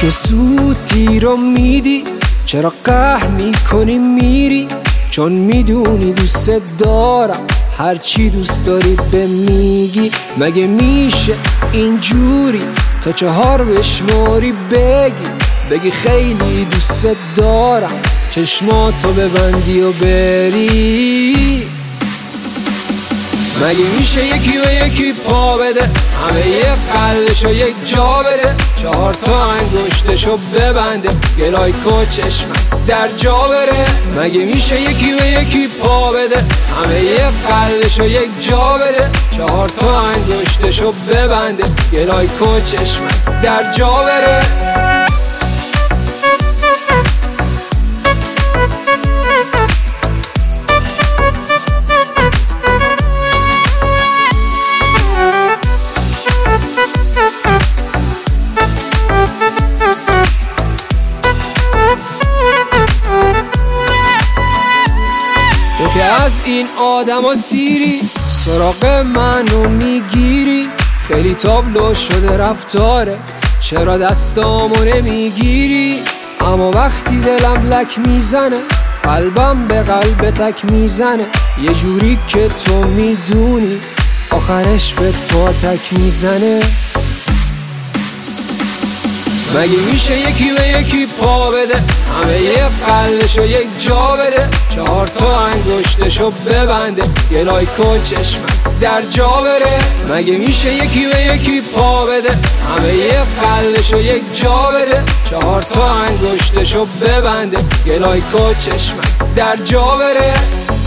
چرا سوتی رو میدی؟ چرا قهر میکنی میری؟ چون میدونی دوست دارم، هرچی دوست داری به میگی. مگه میشه اینجوری تا 4 بشماری بگی خیلی دوست دارم، چشماتو ببندی و بری؟ مگه میشه یکی به یکی پا بده، همه یه قلبشو یک جا بده، 4 تا انگشتشو ببنده، گلای چشمک در جا بره؟ مگه میشه یکی به یکی پا بده، همه یه قلبشو یک جا بده، 4 تا انگشتشو ببنده، گلای چشمک در جا بره؟ تو که از این آدم و سیری سراغ منو میگیری، خیلی تابلو شده رفتاره، چرا دستامو نمیگیری؟ اما وقتی دلم لک میزنه، قلبم به قلب تک میزنه، یه جوری که تو میدونی آخرش به پا تک میزنه. مگه میشه یکی به یکی پا بده، همه یه قلبشو یک جا بده، 4 تا انگشتشو ببنده، گلای چشمک در جا بره؟ مگه میشه یکی به یکی پا بده، همه یه قلبشو یک جا بده، 4 تا انگشتشو ببنده، گلای چشمک در جا بره؟